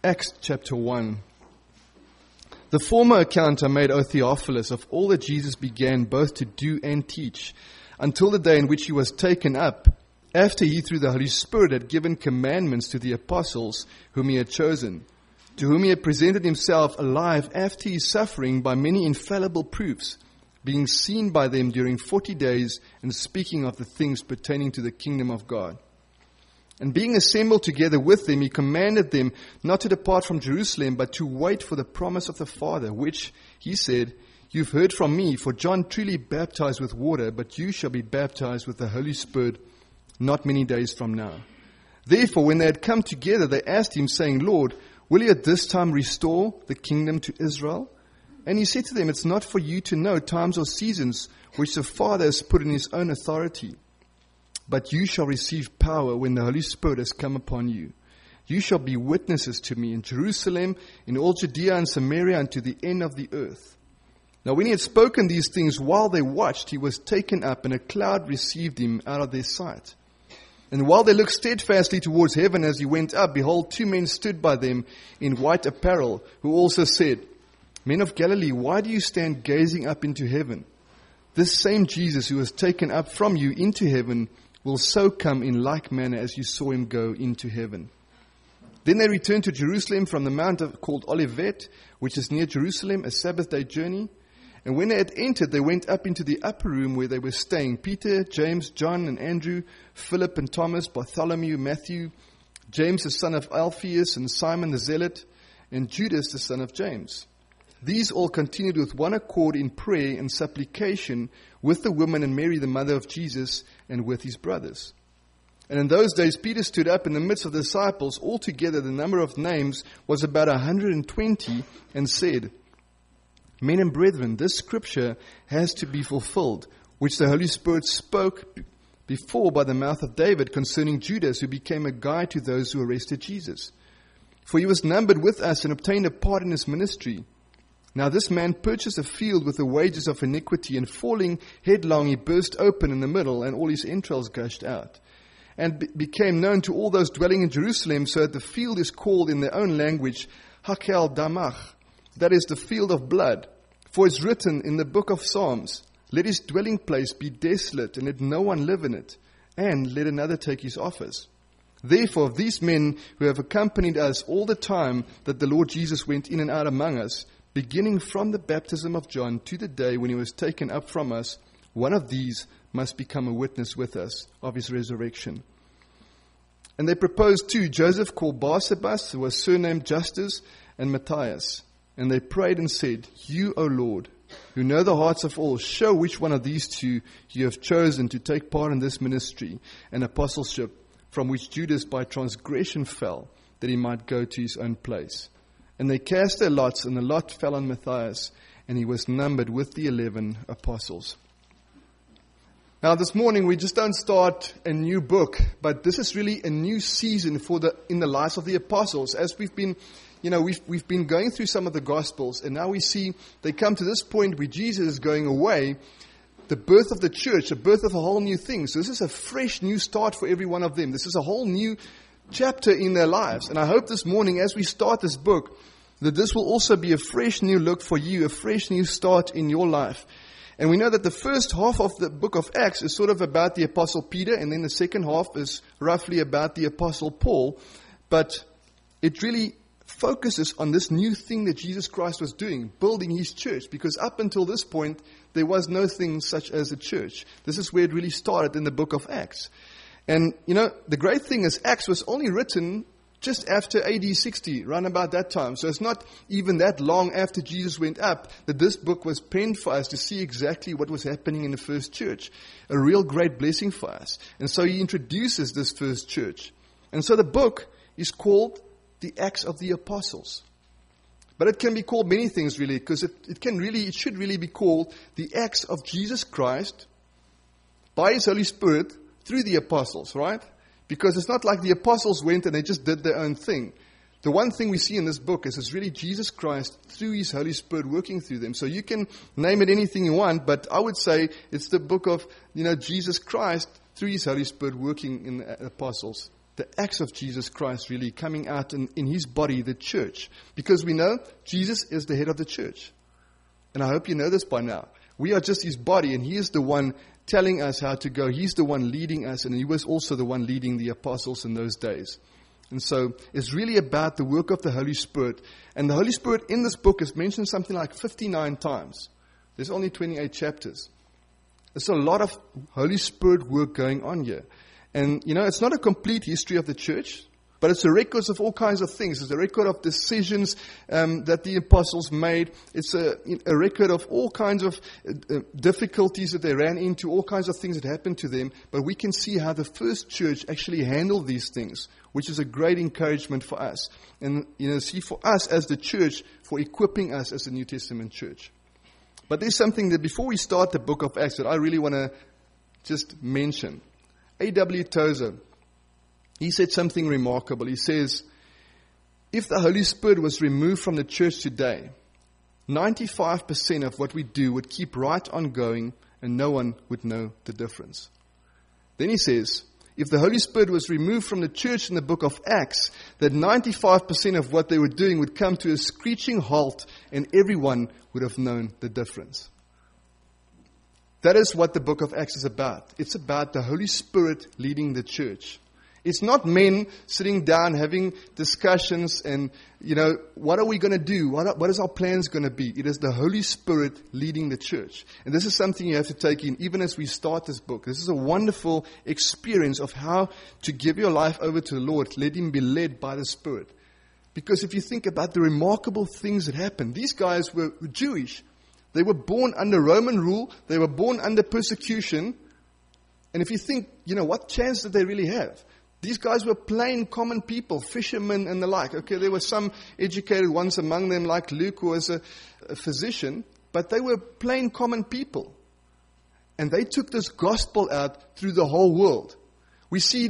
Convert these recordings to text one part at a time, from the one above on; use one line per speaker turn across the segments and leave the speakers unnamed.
Acts chapter 1. The former account I made, O Theophilus, of all that Jesus began both to do and teach, until the day in which he was taken up, after he through the Holy Spirit had given commandments to the apostles whom he had chosen, to whom he had presented himself alive after his suffering by many infallible proofs, being seen by them during 40 days, and speaking of the things pertaining to the kingdom of God. And being assembled together with them, he commanded them not to depart from Jerusalem, but to wait for the promise of the Father, which, he said, you've heard from me, for John truly baptized with water, but you shall be baptized with the Holy Spirit not many days from now. Therefore, when they had come together, they asked him, saying, Lord, will you at this time restore the kingdom to Israel? And he said to them, it's not for you to know times or seasons which the Father has put in his own authority. But you shall receive power when the Holy Spirit has come upon you. You shall be witnesses to me in Jerusalem, in all Judea and Samaria, and to the end of the earth. Now when he had spoken these things, while they watched, he was taken up, and a cloud received him out of their sight. And while they looked steadfastly towards heaven as he went up, behold, 2 men stood by them in white apparel, who also said, Men of Galilee, why do you stand gazing up into heaven? This same Jesus who was taken up from you into heaven will so come in like manner as you saw him go into heaven. Then they returned to Jerusalem from the mount called Olivet, which is near Jerusalem, a Sabbath day journey. And when they had entered, they went up into the upper room where they were staying. Peter, James, John, and Andrew, Philip and Thomas, Bartholomew, Matthew, James the son of Alphaeus, and Simon the Zealot, and Judas the son of James. These all continued with one accord in prayer and supplication with the woman and Mary, the mother of Jesus, and with his brothers. And in those days Peter stood up in the midst of the disciples. Altogether the number of names was about 120, and said, Men and brethren, this scripture has to be fulfilled, which the Holy Spirit spoke before by the mouth of David concerning Judas, who became a guide to those who arrested Jesus. For he was numbered with us and obtained a part in his ministry. Now this man purchased a field with the wages of iniquity, and falling headlong he burst open in the middle, and all his entrails gushed out. And became known to all those dwelling in Jerusalem, so that the field is called in their own language, Hakel Damach, that is, the field of blood. For it's written in the book of Psalms, Let his dwelling place be desolate, and let no one live in it, and let another take his office. Therefore, these men who have accompanied us all the time that the Lord Jesus went in and out among us, beginning from the baptism of John to the day when he was taken up from us, one of these must become a witness with us of his resurrection. And they proposed 2, Joseph called Barsabas, who was surnamed Justus, and Matthias. And they prayed and said, You, O Lord, who know the hearts of all, show which one of these 2 you have chosen to take part in this ministry and apostleship, from which Judas by transgression fell, that he might go to his own place. And they cast their lots, and the lot fell on Matthias, and he was numbered with the 11 apostles. Now this morning we just don't start a new book, but this is really a new season in the lives of the apostles. As we've been going through some of the Gospels, and now we see they come to this point where Jesus is going away, the birth of the church, the birth of a whole new thing. So this is a fresh new start for every one of them. This is a whole new chapter in their lives. And I hope this morning as we start this book, that this will also be a fresh new look for you, a fresh new start in your life. And we know that the first half of the book of Acts is sort of about the Apostle Peter, and then the second half is roughly about the Apostle Paul. But it really focuses on this new thing that Jesus Christ was doing, building his church. Because up until this point, there was no thing such as a church. This is where it really started in the book of Acts. And, the great thing is Acts was only written just after AD 60, around about that time. So it's not even that long after Jesus went up that this book was penned for us to see exactly what was happening in the first church. A real great blessing for us. And so he introduces this first church. And so the book is called the Acts of the Apostles. But it can be called many things really, because it should really be called the Acts of Jesus Christ by his Holy Spirit through the apostles, right? Because it's not like the apostles went and they just did their own thing. The one thing we see in this book is it's really Jesus Christ through his Holy Spirit working through them. So you can name it anything you want, but I would say it's the book of, Jesus Christ through his Holy Spirit working in the apostles. the acts of Jesus Christ really coming out in his body, the church. Because we know Jesus is the head of the church. And I hope you know this by now. We are just his body, and he is the one telling us how to go. He's the one leading us, and he was also the one leading the apostles in those days. And so it's really about the work of the Holy Spirit. And the Holy Spirit in this book is mentioned something like 59 times. There's only 28 chapters. There's a lot of Holy Spirit work going on here. And, it's not a complete history of the church, but it's a record of all kinds of things. It's a record of decisions that the apostles made. It's a record of all kinds of difficulties that they ran into, all kinds of things that happened to them. But we can see how the first church actually handled these things, which is a great encouragement for us. And, for us as the church, for equipping us as the New Testament church. But there's something that before we start the book of Acts that I really want to just mention. A.W. Tozer, he said something remarkable. He says, if the Holy Spirit was removed from the church today, 95% of what we do would keep right on going and no one would know the difference. Then he says, if the Holy Spirit was removed from the church in the book of Acts, that 95% of what they were doing would come to a screeching halt and everyone would have known the difference. That is what the book of Acts is about. It's about the Holy Spirit leading the church. It's not men sitting down having discussions and, what are we going to do? What is our plans going to be? It is the Holy Spirit leading the church. And this is something you have to take in even as we start this book. This is a wonderful experience of how to give your life over to the Lord. Let Him be led by the Spirit. Because if you think about the remarkable things that happened, these guys were Jewish. They were born under Roman rule. They were born under persecution. And if you think, what chance did they really have? These guys were plain common people, fishermen and the like. Okay, there were some educated ones among them like Luke, who was a physician. But they were plain common people. And they took this gospel out through the whole world. We see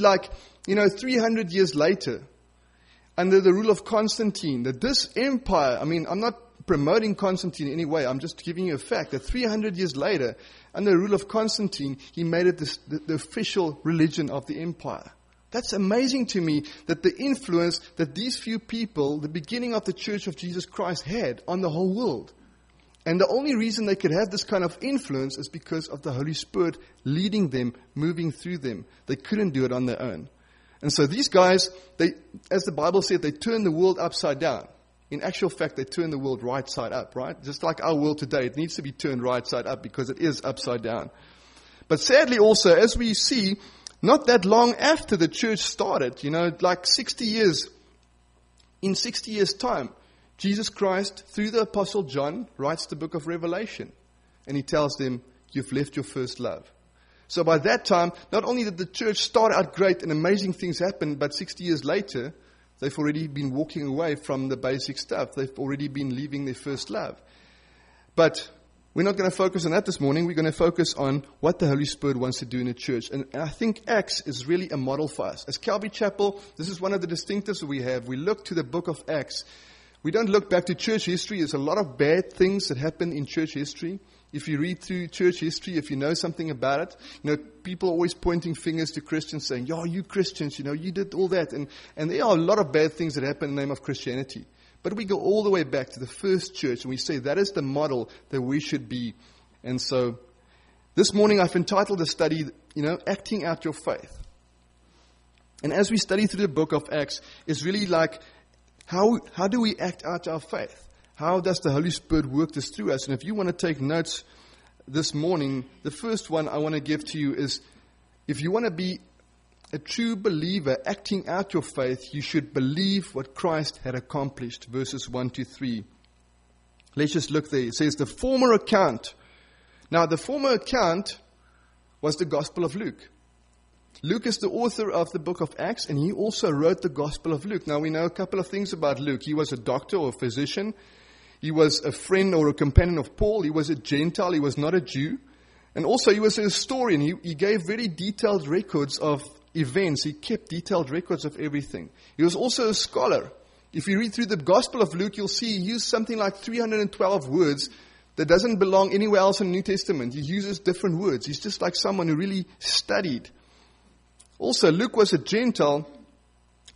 300 years later, under the rule of Constantine, that this empire, I'm not promoting Constantine in any way. I'm just giving you a fact that 300 years later, under the rule of Constantine, he made it the official religion of the empire. That's amazing to me that the influence that these few people, the beginning of the Church of Jesus Christ, had on the whole world. And the only reason they could have this kind of influence is because of the Holy Spirit leading them, moving through them. They couldn't do it on their own. And so these guys, as the Bible said, they turned the world upside down. In actual fact, they turn the world right side up, right? Just like our world today, it needs to be turned right side up because it is upside down. But sadly also, as we see, not that long after the church started, 60 years, in 60 years' time, Jesus Christ, through the Apostle John, writes the book of Revelation. And he tells them, you've left your first love. So by that time, not only did the church start out great and amazing things happen, but 60 years later, they've already been walking away from the basic stuff. They've already been leaving their first love. But we're not going to focus on that this morning. We're going to focus on what the Holy Spirit wants to do in the church. And I think Acts is really a model for us. As Calvary Chapel, this is one of the distinctives that we have. We look to the book of Acts. We don't look back to church history. There's a lot of bad things that happen in church history. If you read through church history, if you know something about it, people are always pointing fingers to Christians saying, you Christians, you did all that. And there are a lot of bad things that happen in the name of Christianity. But we go all the way back to the first church and we say that is the model that we should be. And so this morning I've entitled the study, Acting Out Your Faith. And as we study through the book of Acts, it's really like, how do we act out our faith? How does the Holy Spirit work this through us? And if you want to take notes this morning, the first one I want to give to you is, if you want to be a true believer acting out your faith, you should believe what Christ had accomplished. Verses 1-3. Let's just look there. It says, the former account. Now, the former account was the Gospel of Luke. Luke is the author of the book of Acts, and he also wrote the Gospel of Luke. Now, we know a couple of things about Luke. He was a doctor or a physician. He was a friend or a companion of Paul. He was a Gentile. He was not a Jew. And also, he was a historian. He gave very detailed records of events. He kept detailed records of everything. He was also a scholar. If you read through the Gospel of Luke, you'll see he used something like 312 words that doesn't belong anywhere else in the New Testament. He uses different words. He's just like someone who really studied. Also, Luke was a Gentile,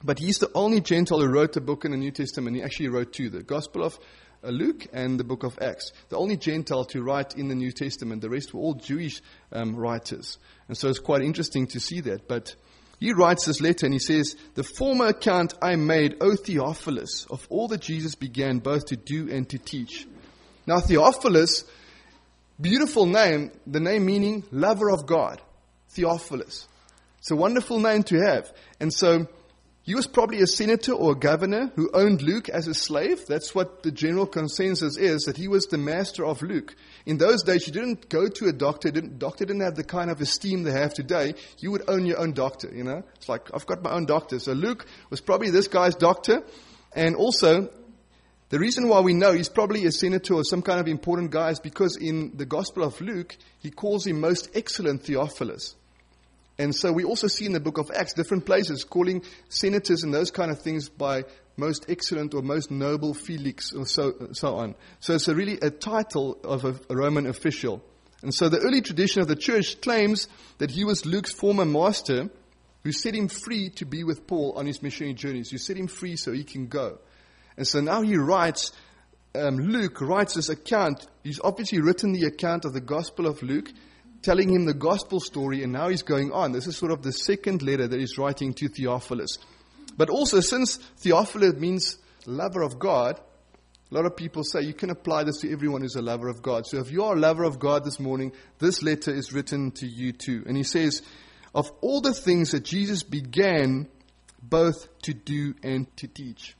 But he's the only Gentile who wrote a book in the New Testament. He actually wrote two, the Gospel of Luke and the book of Acts. The only Gentile to write in the New Testament. The rest were all Jewish writers. And so it's quite interesting to see that. But he writes this letter and he says, "The former account I made, O Theophilus, of all that Jesus began both to do and to teach." Now Theophilus, beautiful name, the name meaning lover of God. Theophilus. It's a wonderful name to have. And so he was probably a senator or a governor who owned Luke as a slave. That's what the general consensus is, that he was the master of Luke. In those days, you didn't go to a doctor. Doctor didn't have the kind of esteem they have today. You would own your own doctor, you know. It's like, I've got my own doctor. So Luke was probably this guy's doctor. And also, the reason why we know he's probably a senator or some kind of important guy is because in the Gospel of Luke, he calls him most excellent Theophilus. And so we also see in the book of Acts different places calling senators and those kind of things by most excellent or most noble Felix or so on. So it's really a title of a Roman official. And so the early tradition of the church claims that he was Luke's former master who set him free to be with Paul on his missionary journeys. You set him free so he can go. And so now he writes, Luke writes this account. He's obviously written the account of the Gospel of Luke, telling him the gospel story, and now he's going on. This is sort of the second letter that he's writing to Theophilus. But also, since Theophilus means lover of God, a lot of people say you can apply this to everyone who's a lover of God. So if you are a lover of God this morning, this letter is written to you too. And he says, of all the things that Jesus began both to do and to teach.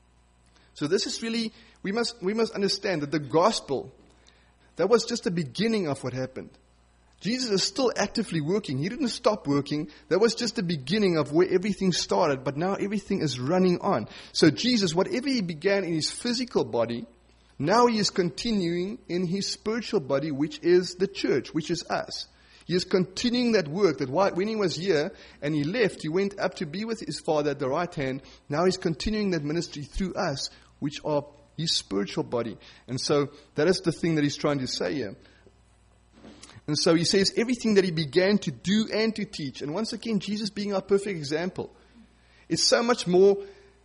So this is really, we must understand that the gospel, that was just the beginning of what happened. Jesus is still actively working. He didn't stop working. That was just the beginning of where everything started, but now everything is running on. So Jesus, whatever he began in his physical body, now he is continuing in his spiritual body, which is the church, which is us. He is continuing that work that when he was here and he left, he went up to be with his Father at the right hand. Now he's continuing that ministry through us, which are his spiritual body. And so that is the thing that he's trying to say here. And so he says everything that he began to do and to teach. And once again, Jesus being our perfect example. It's so much more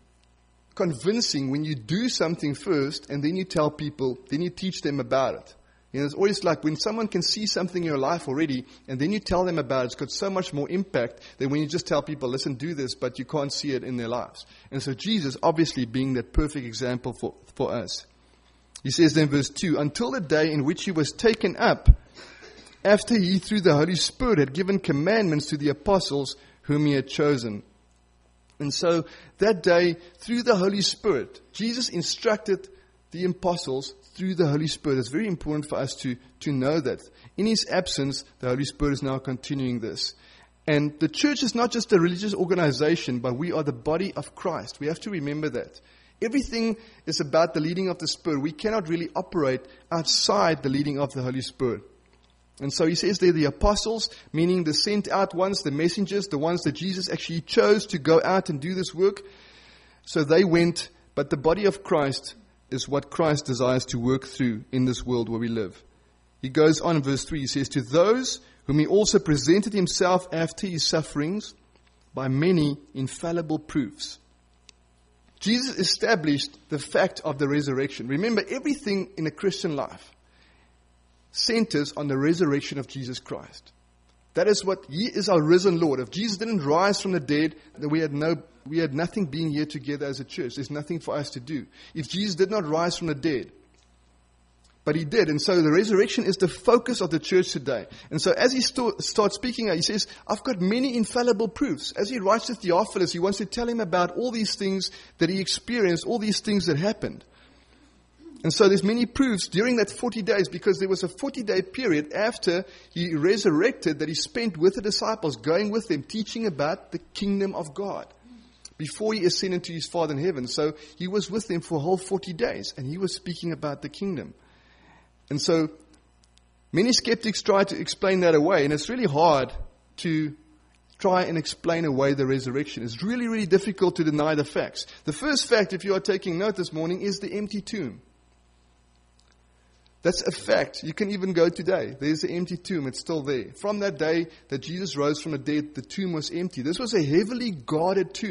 convincing when you do something first and then you tell people, then you teach them about it. You know, it's always like when someone can see something in your life already and then you tell them about it, it's got so much more impact than when you just tell people, listen, do this, but you can't see it in their lives. And so Jesus obviously being that perfect example for us. He says then verse 2, until the day in which he was taken up, after he, through the Holy Spirit, had given commandments to the apostles whom he had chosen. And so that day, through the Holy Spirit, Jesus instructed the apostles through the Holy Spirit. It's very important for us to know that. In his absence, the Holy Spirit is now continuing this. And the church is not just a religious organization, but we are the body of Christ. We have to remember that. Everything is about the leading of the Spirit. We cannot really operate outside the leading of the Holy Spirit. And so he says they're the apostles, meaning the sent out ones, the messengers, the ones that Jesus actually chose to go out and do this work. So they went, but the body of Christ is what Christ desires to work through in this world where we live. He goes on in verse 3, he says, to those whom he also presented himself after his sufferings by many infallible proofs. Jesus established the fact of the resurrection. Remember, everything in a Christian life centers on the resurrection of Jesus Christ. That is what, he is our risen Lord. If Jesus didn't rise from the dead, then we had nothing being here together as a church. There's nothing for us to do. If Jesus did not rise from the dead, but he did. And so the resurrection is the focus of the church today. And so as he starts speaking, he says, I've got many infallible proofs. As he writes to Theophilus, he wants to tell him about all these things that he experienced, all these things that happened. And so there's many proofs during that 40 days, because there was a 40-day period after he resurrected that he spent with the disciples, going with them, teaching about the kingdom of God before he ascended to his Father in heaven. So he was with them for a whole 40 days, and he was speaking about the kingdom. And so many skeptics try to explain that away, and it's really hard to try and explain away the resurrection. It's really, really difficult to deny the facts. The first fact, if you are taking note this morning, is the empty tomb. That's a fact. You can even go today. There's an empty tomb. It's still there. From that day that Jesus rose from the dead, the tomb was empty. This was a heavily guarded tomb.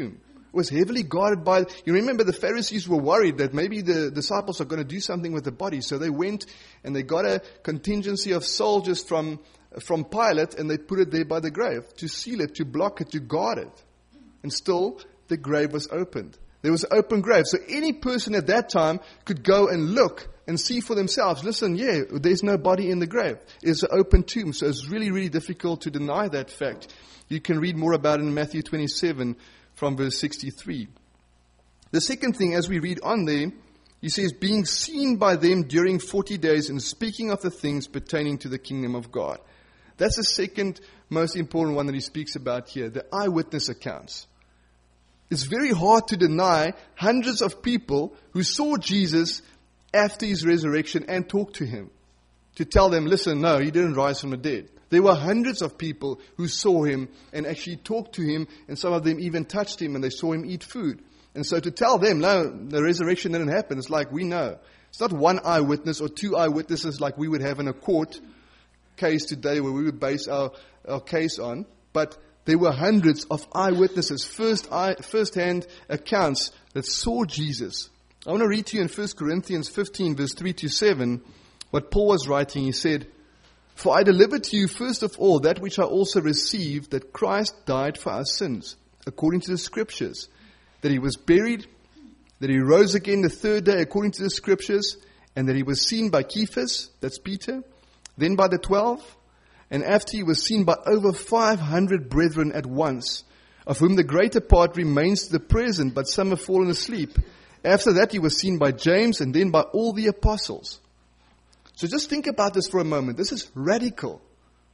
was heavily guarded by, you remember the Pharisees were worried that maybe the disciples are going to do something with the body. So they went and they got a contingency of soldiers from Pilate, and they put it there by the grave to seal it, to block it, to guard it. And still, the grave was opened. There was an open grave. So any person at that time could go and look and see for themselves. Listen, there's no body in the grave. It's an open tomb. So it's really, really difficult to deny that fact. You can read more about it in Matthew 27 from verse 63. The second thing, as we read on there, he says, being seen by them during 40 days and speaking of the things pertaining to the kingdom of God. That's the second most important one that he speaks about here, the eyewitness accounts. It's very hard to deny hundreds of people who saw Jesus after his resurrection and talked to him. To tell them, listen, no, he didn't rise from the dead. There were hundreds of people who saw him and actually talked to him, and some of them even touched him and they saw him eat food. And so to tell them, no, the resurrection didn't happen, it's like we know. It's not one eyewitness or two eyewitnesses like we would have in a court case today where we would base our case on, but there were hundreds of eyewitnesses, first-hand accounts that saw Jesus. I want to read to you in 1 Corinthians 15, verse 3 to 7, what Paul was writing. He said, for I delivered to you first of all that which I also received, that Christ died for our sins, according to the Scriptures, that he was buried, that he rose again the third day, according to the Scriptures, and that he was seen by Cephas, that's Peter, then by the 12, and after he was seen by over 500 brethren at once, of whom the greater part remains to the present, but some have fallen asleep. After that he was seen by James, and then by all the apostles. So just think about this for a moment. This is radical.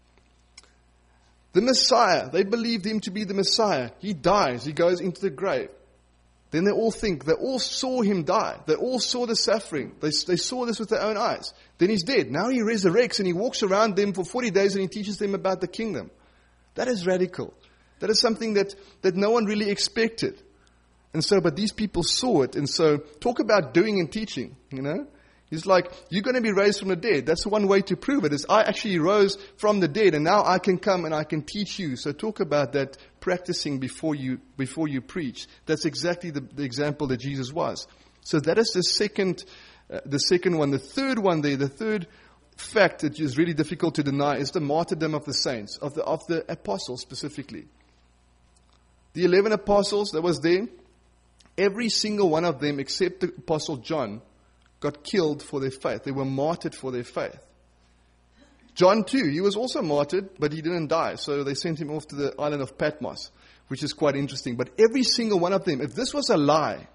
The Messiah, they believed him to be the Messiah. He dies, he goes into the grave. Then they all saw him die. They all saw the suffering. They saw this with their own eyes. Then he's dead. Now he resurrects and he walks around them for 40 days and he teaches them about the kingdom. That is radical. That is something that no one really expected. And so, but these people saw it. And so, talk about doing and teaching, you know. He's like, you're going to be raised from the dead. That's one way to prove it, is I actually rose from the dead and now I can come and I can teach you. So talk about that practicing before you preach. That's exactly the example that Jesus was. So that is the second one. The third one there, the third fact that is really difficult to deny is the martyrdom of the saints, of the apostles specifically. The 11 apostles that was there, every single one of them except the apostle John got killed for their faith. They were martyred for their faith. John too, he was also martyred, but he didn't die. So they sent him off to the island of Patmos, which is quite interesting. But every single one of them, if this was a lie,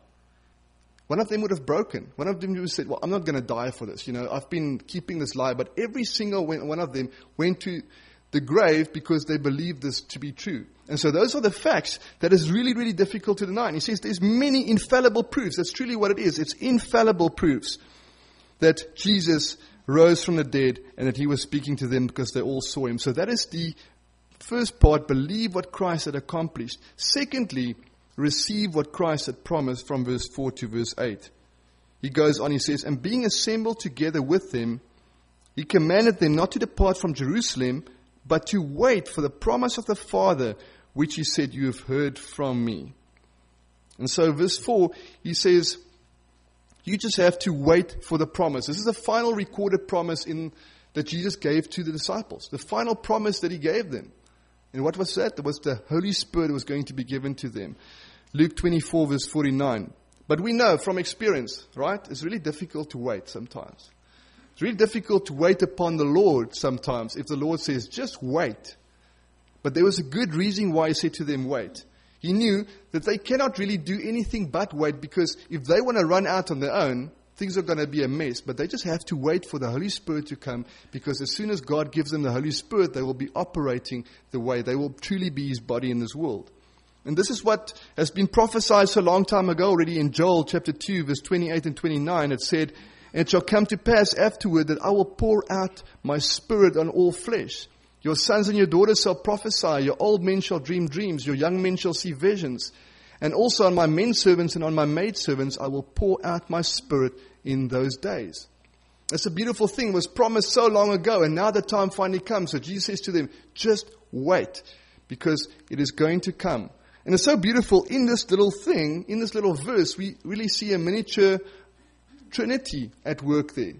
one of them would have broken. One of them would have said, well, I'm not going to die for this. You know, I've been keeping this lie. But every single one of them went to the grave because they believed this to be true. And so those are the facts that is really, really difficult to deny. And he says there's many infallible proofs. That's truly what it is. It's infallible proofs that Jesus rose from the dead and that he was speaking to them because they all saw him. So that is the first part, believe what Christ had accomplished. Secondly, receive what Christ had promised from verse 4 to verse 8. He goes on, he says, and being assembled together with them, he commanded them not to depart from Jerusalem, but to wait for the promise of the Father, which he said, you have heard from me. And so verse 4, he says, you just have to wait for the promise. This is the final recorded promise that Jesus gave to the disciples. The final promise that he gave them. And what was that? That was the Holy Spirit that was going to be given to them. Luke 24, verse 49. But we know from experience, right? It's really difficult to wait sometimes. It's really difficult to wait upon the Lord sometimes if the Lord says, just wait. But there was a good reason why he said to them, wait. He knew that they cannot really do anything but wait, because if they want to run out on their own, things are going to be a mess. But they just have to wait for the Holy Spirit to come, because as soon as God gives them the Holy Spirit, they will be operating the way. They will truly be his body in this world. And this is what has been prophesied so long time ago already in Joel chapter 2, verse 28 and 29. It said, and it shall come to pass afterward that I will pour out my Spirit on all flesh. Your sons and your daughters shall prophesy. Your old men shall dream dreams. Your young men shall see visions. And also on my men servants and on my maid servants I will pour out my Spirit in those days. That's a beautiful thing. It was promised so long ago, and now the time finally comes. So Jesus says to them, just wait, because it is going to come. And it's so beautiful in this little thing, in this little verse, we really see a miniature Trinity at work there.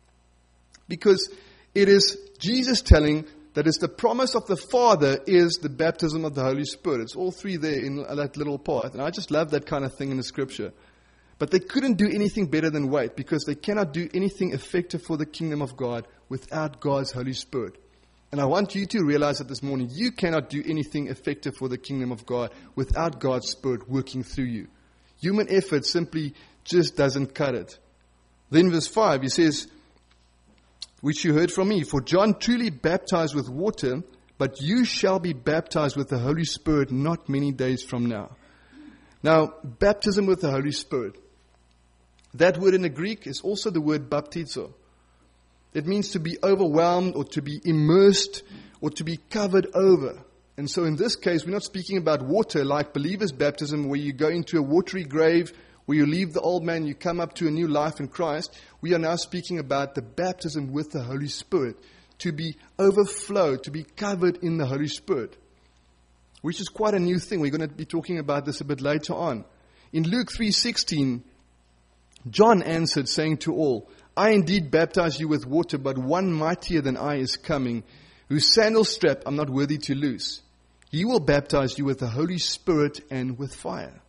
Because it is Jesus telling that it's the promise of the Father is the baptism of the Holy Spirit. It's all three there in that little part. And I just love that kind of thing in the Scripture. But they couldn't do anything better than wait, because they cannot do anything effective for the kingdom of God without God's Holy Spirit. And I want you to realize that this morning, you cannot do anything effective for the kingdom of God without God's Spirit working through you. Human effort simply just doesn't cut it. Then verse 5, he says, which you heard from me, for John truly baptized with water, but you shall be baptized with the Holy Spirit not many days from now. Now, baptism with the Holy Spirit. That word in the Greek is also the word baptizo. It means to be overwhelmed or to be immersed or to be covered over. And so in this case, we're not speaking about water like believers' baptism, where you go into a watery grave, where you leave the old man, you come up to a new life in Christ. We are now speaking about the baptism with the Holy Spirit, to be overflowed, to be covered in the Holy Spirit, which is quite a new thing. We're going to be talking about this a bit later on. In Luke 3:16, John answered, saying to all, I indeed baptize you with water, but one mightier than I is coming, whose sandal strap I'm not worthy to loose. He will baptize you with the Holy Spirit and with fire.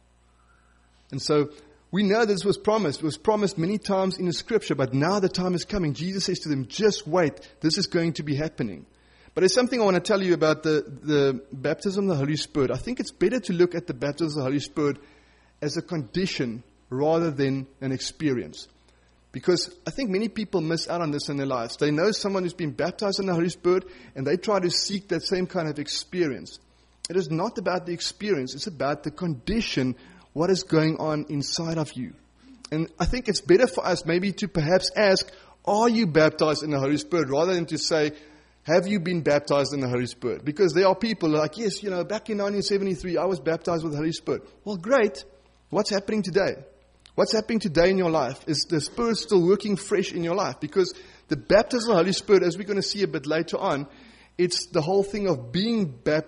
And so we know this was promised. It was promised many times in the Scripture, but now the time is coming. Jesus says to them, just wait. This is going to be happening. But there's something I want to tell you about the baptism of the Holy Spirit. I think it's better to look at the baptism of the Holy Spirit as a condition rather than an experience. Because I think many people miss out on this in their lives. They know someone who's been baptized in the Holy Spirit, and they try to seek that same kind of experience. It is not about the experience. It's about the condition, what is going on inside of you. And I think it's better for us maybe to perhaps ask, are you baptized in the Holy Spirit, rather than to say, have you been baptized in the Holy Spirit? Because there are people like, yes, back in 1973, I was baptized with the Holy Spirit. Well, great. What's happening today? What's happening today in your life? Is the Spirit still working fresh in your life? Because the baptism of the Holy Spirit, as we're going to see a bit later on, it's the whole thing of being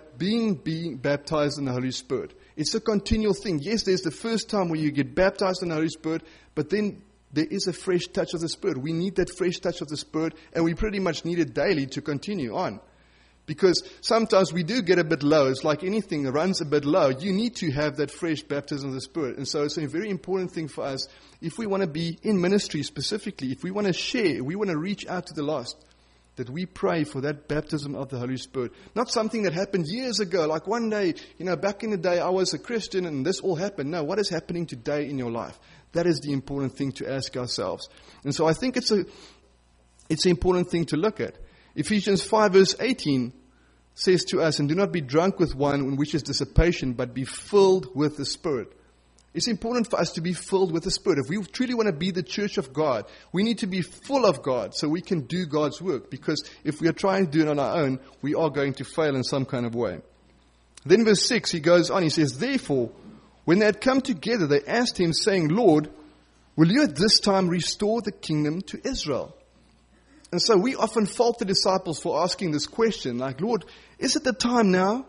baptized in the Holy Spirit. It's a continual thing. Yes, there's the first time where you get baptized in the Holy Spirit, but then there is a fresh touch of the Spirit. We need that fresh touch of the Spirit, and we pretty much need it daily to continue on. Because sometimes we do get a bit low. It's like anything that runs a bit low. You need to have that fresh baptism of the Spirit. And so it's a very important thing for us, if we want to be in ministry specifically, if we want to share, we want to reach out to the lost, that we pray for that baptism of the Holy Spirit. Not something that happened years ago, like one day, back in the day I was a Christian and this all happened. No, what is happening today in your life? That is the important thing to ask ourselves. And so I think it's an important thing to look at. Ephesians 5 verse 18 says to us, and do not be drunk with wine in which is dissipation, but be filled with the Spirit. It's important for us to be filled with the Spirit. If we truly want to be the church of God, we need to be full of God so we can do God's work. Because if we are trying to do it on our own, we are going to fail in some kind of way. Then verse 6, he goes on, he says, therefore, when they had come together, they asked him, saying, Lord, will you at this time restore the kingdom to Israel? And so we often fault the disciples for asking this question, like, Lord, is it the time now?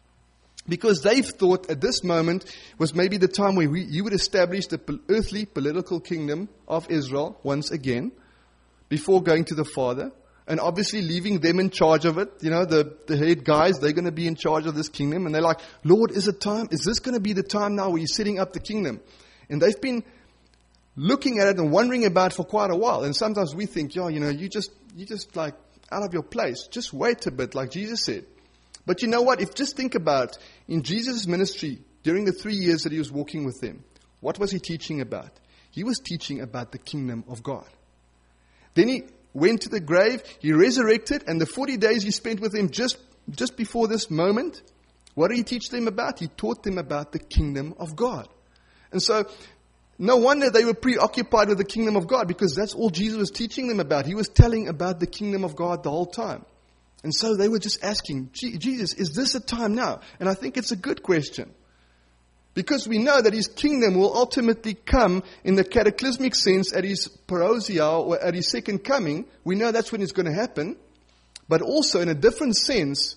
Because they've thought at this moment was maybe the time where you would establish the earthly political kingdom of Israel once again, before going to the Father, and obviously leaving them in charge of it. The head guys, they're going to be in charge of this kingdom. And they're like, Lord, is it time? Is this going to be the time now where you're setting up the kingdom? And they've been looking at it and wondering about it for quite a while. And sometimes we think, you just like out of your place. Just wait a bit, like Jesus said. But you know what? Just think about in Jesus' ministry, during the 3 years that he was walking with them, what was he teaching about? He was teaching about the kingdom of God. Then he went to the grave, he resurrected, and the 40 days he spent with them just before this moment, what did he teach them about? He taught them about the kingdom of God. And so, no wonder they were preoccupied with the kingdom of God, because that's all Jesus was teaching them about. He was telling about the kingdom of God the whole time. And so they were just asking, Jesus, is this a time now? And I think it's a good question. Because we know that his kingdom will ultimately come in the cataclysmic sense at his parousia, or at his second coming. We know that's when it's going to happen. But also in a different sense,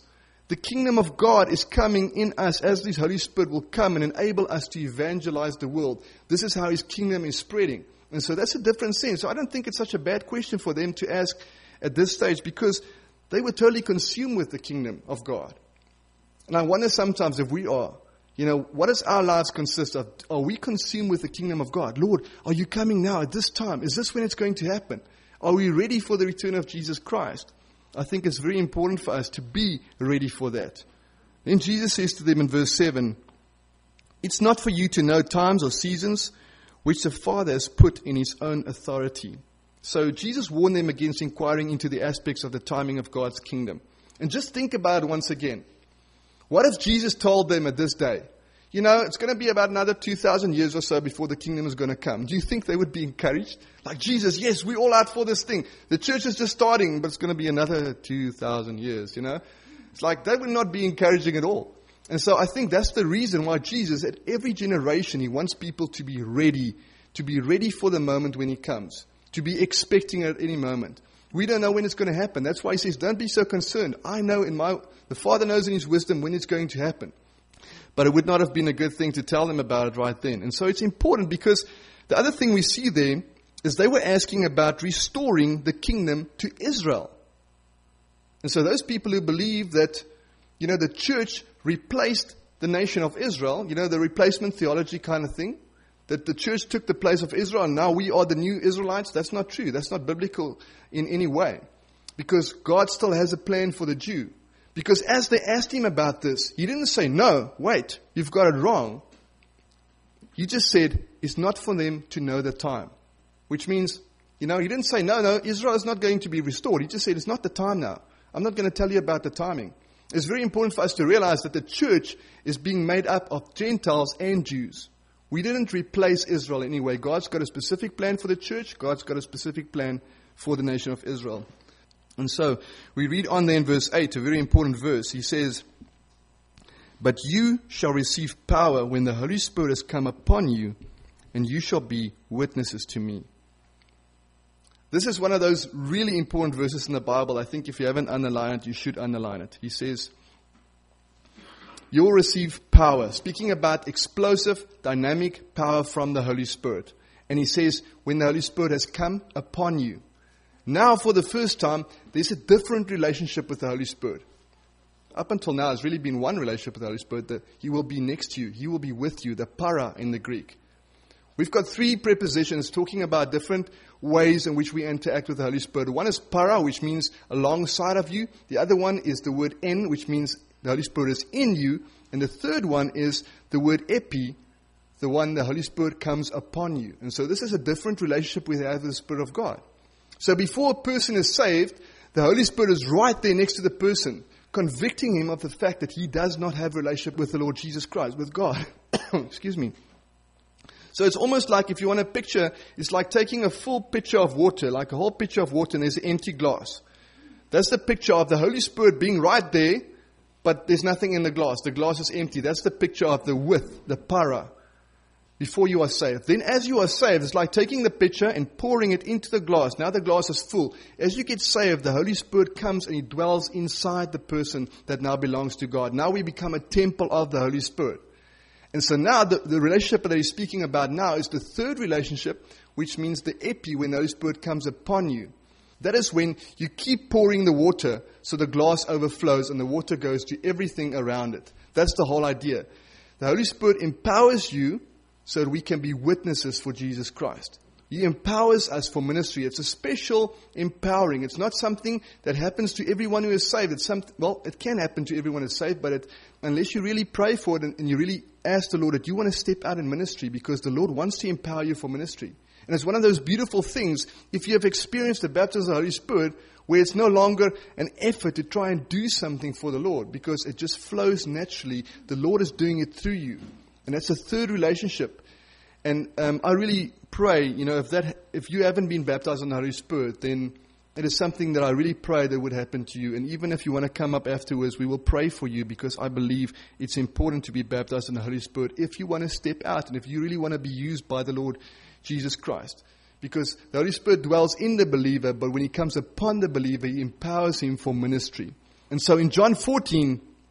the kingdom of God is coming in us as this Holy Spirit will come and enable us to evangelize the world. This is how His kingdom is spreading. And so that's a different sense. So I don't think it's such a bad question for them to ask at this stage, because they were totally consumed with the kingdom of God. And I wonder sometimes if we are, what does our lives consist of? Are we consumed with the kingdom of God? Lord, are you coming now at this time? Is this when it's going to happen? Are we ready for the return of Jesus Christ? I think it's very important for us to be ready for that. Then Jesus says to them in verse 7, it's not for you to know times or seasons which the Father has put in His own authority. So Jesus warned them against inquiring into the aspects of the timing of God's kingdom. And just think about it once again. What if Jesus told them at this day, it's going to be about another 2,000 years or so before the kingdom is going to come. Do you think they would be encouraged? Like, Jesus, yes, we're all out for this thing. The church is just starting, but it's going to be another 2,000 years, It's like that would not be encouraging at all. And so I think that's the reason why Jesus, at every generation, He wants people to be ready for the moment when He comes, to be expecting at any moment. We don't know when it's going to happen. That's why He says, don't be so concerned. I know the Father knows in His wisdom when it's going to happen. But it would not have been a good thing to tell them about it right then. And so it's important, because the other thing we see there is they were asking about restoring the kingdom to Israel. And so those people who believe that, the church replaced the nation of Israel, the replacement theology kind of thing, that the church took the place of Israel and now we are the new Israelites, that's not true. That's not biblical in any way. Because God still has a plan for the Jew. Because as they asked Him about this, He didn't say, no, wait, you've got it wrong. He just said, it's not for them to know the time. Which means, He didn't say, no, Israel is not going to be restored. He just said, it's not the time now. I'm not going to tell you about the timing. It's very important for us to realize that the church is being made up of Gentiles and Jews. We didn't replace Israel anyway. God's got a specific plan for the church. God's got a specific plan for the nation of Israel. And so we read on there in verse 8, a very important verse. He says, but you shall receive power when the Holy Spirit has come upon you, and you shall be witnesses to me. This is one of those really important verses in the Bible. I think if you haven't underlined it, you should underline it. He says, you will receive power. Speaking about explosive, dynamic power from the Holy Spirit. And He says, when the Holy Spirit has come upon you. Now, for the first time, there's a different relationship with the Holy Spirit. Up until now, it's really been one relationship with the Holy Spirit, that He will be next to you. He will be with you, the para in the Greek. We've got three prepositions talking about different ways in which we interact with the Holy Spirit. One is para, which means alongside of you. The other one is the word en, which means the Holy Spirit is in you. And the third one is the word epi, the one the Holy Spirit comes upon you. And so this is a different relationship we have with the Spirit of God. So before a person is saved, the Holy Spirit is right there next to the person, convicting him of the fact that he does not have a relationship with the Lord Jesus Christ, with God. Excuse me. So it's almost like, if you want a picture, it's like taking a full pitcher of water, like a whole pitcher of water, and there's an empty glass. That's the picture of the Holy Spirit being right there, but there's nothing in the glass. The glass is empty. That's the picture of the width, the para, before you are saved. Then as you are saved, it's like taking the pitcher and pouring it into the glass. Now the glass is full. As you get saved, the Holy Spirit comes and He dwells inside the person that now belongs to God. Now we become a temple of the Holy Spirit. And so now the relationship that He's speaking about now is the third relationship, which means the epi, when the Holy Spirit comes upon you. That is when you keep pouring the water so the glass overflows and the water goes to everything around it. That's the whole idea. The Holy Spirit empowers you so that we can be witnesses for Jesus Christ. He empowers us for ministry. It's a special empowering. It's not something that happens to everyone who is saved. It can happen to everyone who is saved, but unless you really pray for it and you really ask the Lord that you want to step out in ministry, because the Lord wants to empower you for ministry. And it's one of those beautiful things, if you have experienced the baptism of the Holy Spirit, where it's no longer an effort to try and do something for the Lord, because it just flows naturally. The Lord is doing it through you. And that's a third relationship. And I really pray, if you haven't been baptized in the Holy Spirit, then it is something that I really pray that would happen to you. And even if you want to come up afterwards, we will pray for you, because I believe it's important to be baptized in the Holy Spirit if you want to step out and if you really want to be used by the Lord Jesus Christ. Because the Holy Spirit dwells in the believer, but when He comes upon the believer, He empowers him for ministry. And so in John 14,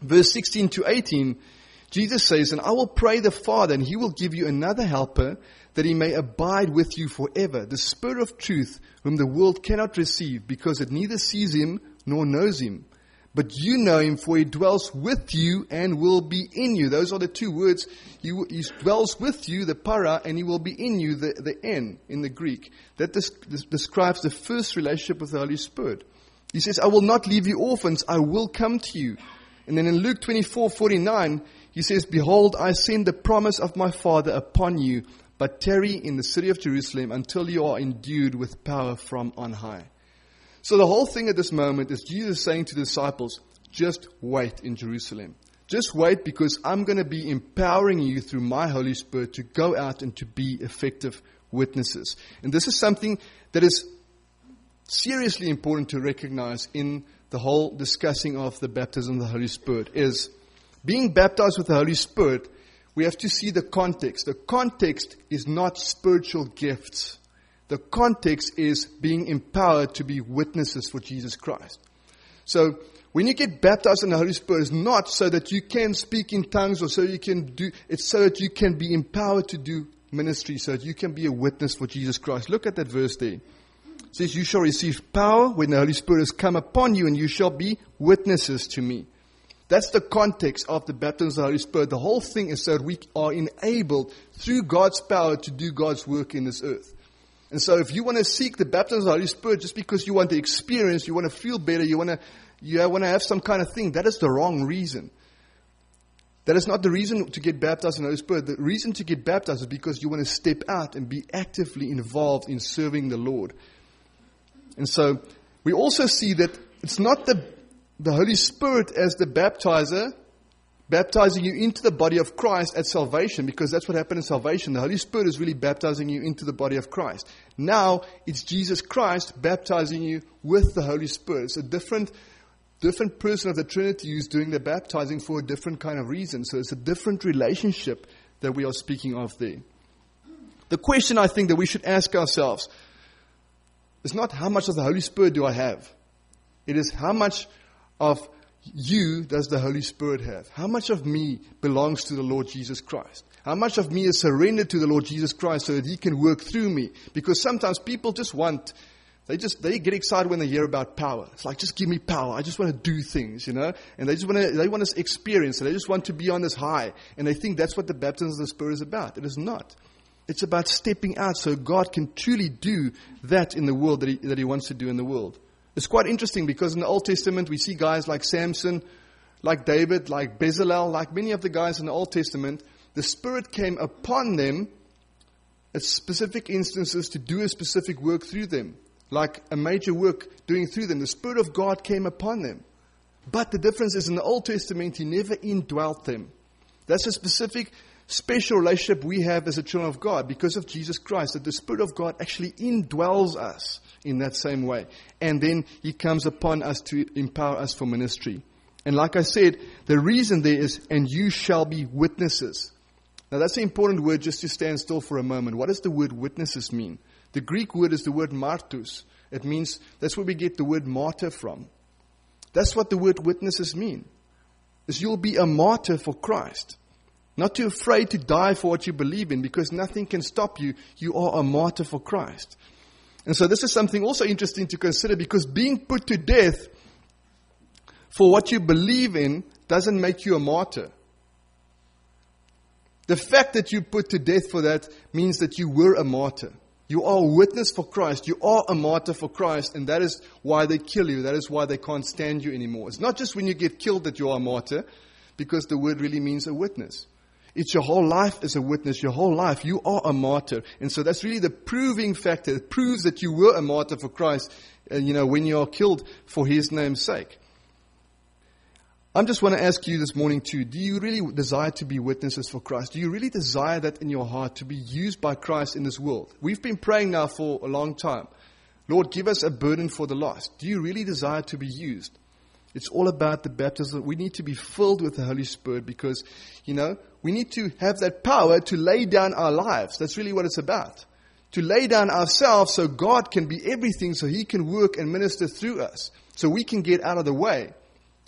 verse 16 to 18, Jesus says, "And I will pray the Father, and He will give you another helper, that He may abide with you forever, the Spirit of truth, whom the world cannot receive, because it neither sees Him nor knows Him. But you know Him, for He dwells with you and will be in you." Those are the two words. He dwells with you, the para, and He will be in you, the en, in the Greek. That describes the first relationship with the Holy Spirit. He says, "I will not leave you orphans, I will come to you." And then in Luke 24:49, He says, "Behold, I send the promise of my Father upon you, but tarry in the city of Jerusalem until you are endued with power from on high." So the whole thing at this moment is Jesus saying to the disciples, just wait in Jerusalem. Just wait, because I'm going to be empowering you through my Holy Spirit to go out and to be effective witnesses. And this is something that is seriously important to recognize in the whole discussing of the baptism of the Holy Spirit, is being baptized with the Holy Spirit. We have to see the context. The context is not spiritual gifts. The context is being empowered to be witnesses for Jesus Christ. So when you get baptized in the Holy Spirit, it's not so that you can speak in tongues or so you can do, it's so that you can be empowered to do ministry, so that you can be a witness for Jesus Christ. Look at that verse there. It says, "You shall receive power when the Holy Spirit has come upon you, and you shall be witnesses to me." That's the context of the baptism of the Holy Spirit. The whole thing is so that we are enabled through God's power to do God's work in this earth. And so if you want to seek the baptism of the Holy Spirit just because you want to experience, you want to feel better, you want to have some kind of thing, that is the wrong reason. That is not the reason to get baptized in the Holy Spirit. The reason to get baptized is because you want to step out and be actively involved in serving the Lord. And so we also see that it's not the Holy Spirit as the baptizer, baptizing you into the body of Christ at salvation, because that's what happened in salvation. The Holy Spirit is really baptizing you into the body of Christ. Now, it's Jesus Christ baptizing you with the Holy Spirit. It's a different person of the Trinity who's doing the baptizing for a different kind of reason. So it's a different relationship that we are speaking of there. The question I think that we should ask ourselves is not how much of the Holy Spirit do I have? It is how much of you does the Holy Spirit have? How much of me belongs to the Lord Jesus Christ? How much of me is surrendered to the Lord Jesus Christ so that He can work through me? Because sometimes people just want, they get excited when they hear about power. It's like, just give me power. I just want to do things, And they want to experience it. They just want to be on this high. And they think that's what the baptism of the Spirit is about. It is not. It's about stepping out so God can truly do that in the world that He wants to do in the world. It's quite interesting because in the Old Testament we see guys like Samson, like David, like Bezalel, like many of the guys in the Old Testament. The Spirit came upon them at specific instances to do a specific work through them, like a major work doing through them. The Spirit of God came upon them. But the difference is in the Old Testament He never indwelt them. That's a specific special relationship we have as a children of God because of Jesus Christ, that the Spirit of God actually indwells us in that same way. And then He comes upon us to empower us for ministry. And like I said, the reason there is, "and you shall be witnesses." Now that's an important word, just to stand still for a moment. What does the word witnesses mean? The Greek word is the word martus. It means, that's where we get the word martyr from. That's what the word witnesses mean. Is you'll be a martyr for Christ. Not too afraid to die for what you believe in, because nothing can stop you. You are a martyr for Christ. And so this is something also interesting to consider, because being put to death for what you believe in doesn't make you a martyr. The fact that you put to death for that means that you were a martyr. You are a witness for Christ. You are a martyr for Christ, and that is why they kill you. That is why they can't stand you anymore. It's not just when you get killed that you are a martyr, because the word really means a witness. It's your whole life as a witness. Your whole life, you are a martyr. And so that's really the proving factor. It proves that you were a martyr for Christ, when you are killed for His name's sake. I just want to ask you this morning too, do you really desire to be witnesses for Christ? Do you really desire that in your heart, to be used by Christ in this world? We've been praying now for a long time. Lord, give us a burden for the lost. Do you really desire to be used? It's all about the baptism. We need to be filled with the Holy Spirit because, we need to have that power to lay down our lives. That's really what it's about. To lay down ourselves so God can be everything, so He can work and minister through us. So we can get out of the way.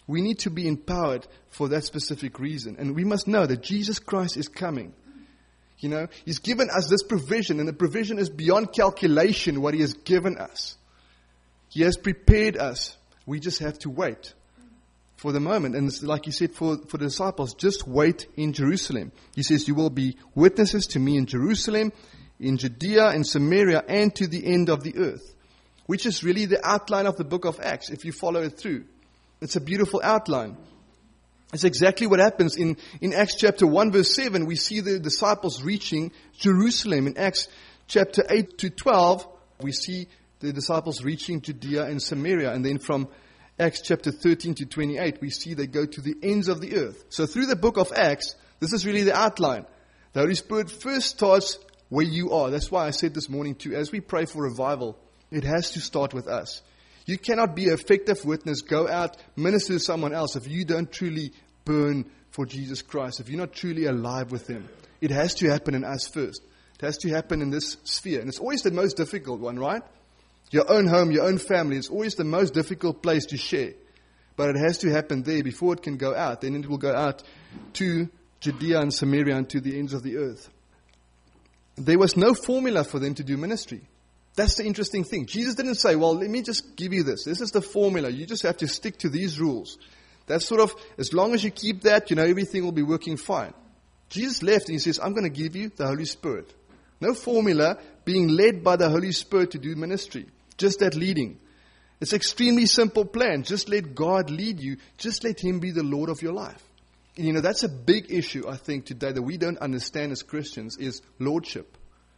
We need to be empowered for that specific reason. And we must know that Jesus Christ is coming. You know, He's given us this provision, and the provision is beyond calculation what He has given us. He has prepared us. We just have to wait for the moment. And it's like He said for the disciples, just wait in Jerusalem. He says, you will be witnesses to me in Jerusalem, in Judea, in Samaria, and to the end of the earth. Which is really the outline of the book of Acts, if you follow it through. It's a beautiful outline. It's exactly what happens in Acts chapter 1 verse 7. We see the disciples reaching Jerusalem. In Acts chapter 8 to 12, we see the disciples reaching Judea and Samaria. And then from Acts chapter 13 to 28, we see they go to the ends of the earth. So through the book of Acts, this is really the outline. The Holy Spirit first starts where you are. That's why I said this morning too, as we pray for revival, it has to start with us. You cannot be an effective witness, go out, minister to someone else if you don't truly burn for Jesus Christ, if you're not truly alive with Him. It has to happen in us first. It has to happen in this sphere. And it's always the most difficult one, right? Your own home, your own family, it's always the most difficult place to share. But it has to happen there before it can go out. Then it will go out to Judea and Samaria and to the ends of the earth. There was no formula for them to do ministry. That's the interesting thing. Jesus didn't say, well, let me just give you this. This is the formula. You just have to stick to these rules. That's sort of, as long as you keep that, everything will be working fine. Jesus left and He says, I'm going to give you the Holy Spirit. No formula, being led by the Holy Spirit to do ministry. Just that leading. It's an extremely simple plan. Just let God lead you. Just let Him be the Lord of your life. And that's a big issue, I think, today that we don't understand as Christians is lordship.